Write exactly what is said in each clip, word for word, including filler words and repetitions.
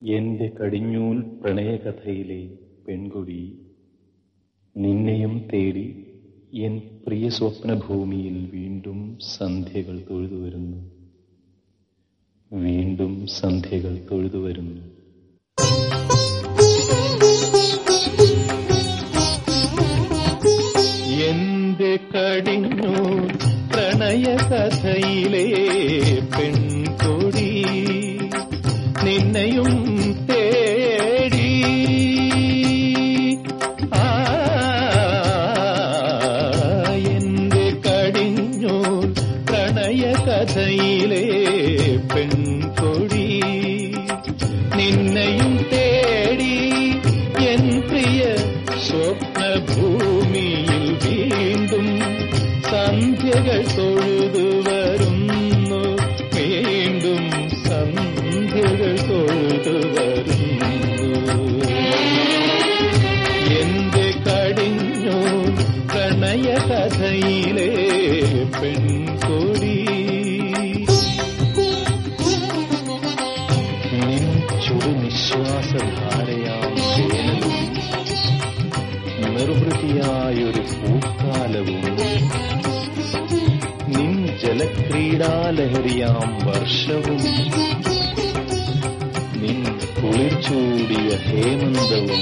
എന്റെ കടിഞ്ഞൂൽ പ്രണയകഥയിലെ പെൺകുടി, നിന്നെയും തേടി എൻ പ്രിയ സ്വപ്നഭൂമിയിൽ വീണ്ടും സന്ധ്യകൾ തൊഴുതുവരുന്നു, വീണ്ടും സന്ധ്യകൾ തൊഴുതുവരുന്നു. എന്റെ കടിഞ്ഞൂൽ പ്രണയകഥയിലെ പെൺകുടി, നിന്നെയും തേടി ആ എന്റെ കടിഞ്ഞൂൽ പ്രണയകഥയിലെ പെൺകൊടി, നിന്നെയും തേടി എൻ പ്രിയ സ്വപ്നഭൂമിയിൽ വീണ്ടും സന്ധ്യകൾ തൊഴുതു വരുന്നു, വീണ്ടും സന്ധ്യകൾ തൊഴുതു വരുന്നു. എന്റെ കടിഞ്ഞു പ്രണയകഥയിലെ പെൺകൊടി, നിൻ ചുടുനിശ്വാസധാരയാം വേനലും നിർവൃതിയായൊരു പൂക്കാലവും, നിൻ ജലക്രീഡാലഹരിയാം വർഷവും, നിൻ കുളിർ ചൂടിയ ഹേമന്തവും,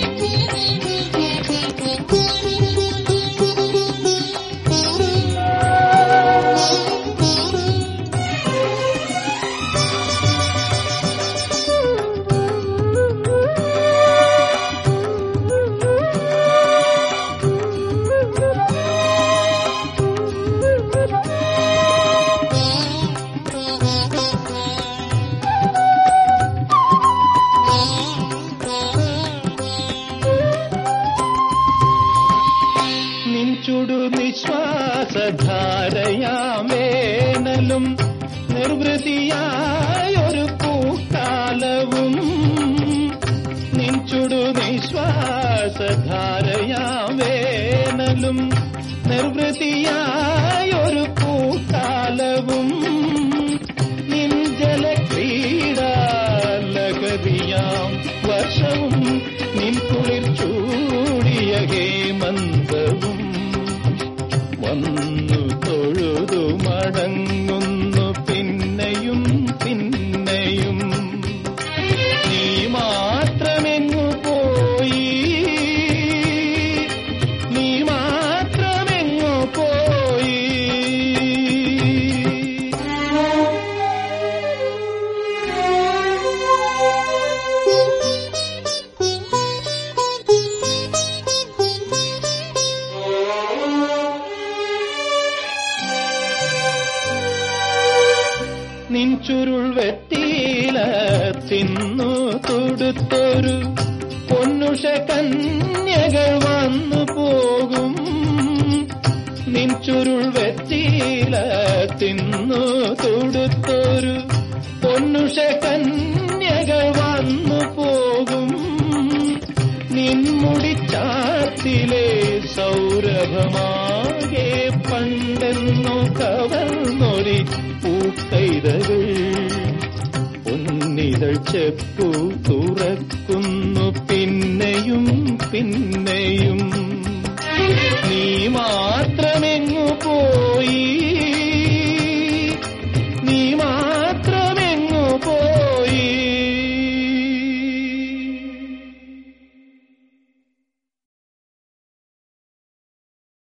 നിശ്വാസധാരയാം വേനലും നിർവൃതിയായൊരു പൂക്കാലവും, നിൻ ചുടു നിശ്വാസധാരയാം വേനലും നിർവൃതിയായൊരു പൂക്കാലവും, നിൻ ജലക്രീഡാലഹരിയാം വർഷവും, നിൻ കുളിർ ചൂടിയ ഹേമന്തവും, വന്നു തൊഴുതു മടങ്ങുന്നു പിന്നെയും പിന്നെയും. നീ മാത്രമെങ്ങു പോയി, നീ മാത്രമെങ്ങു പോയി. നിൻ ചുരുൾ വെറ്റില തിന്നു തുടുത്തൊരു പൊന്നുഷ കന്യകൾ വന്നു പോകും, നിൻ ചുരുൾ വെറ്റില തിന്നു തുടുത്തൊരു പൊന്നുഷ കന്യകൾ വന്നു പോകും, നിൻ മുടിച്ചാത്തിലെ സൗരഭമാകെ പണ്ടെന്നു കവർന്നൊരി പൂക്കൈതകൾ, പൊന്നിതൾ ചെപ്പു തുറക്കുന്നു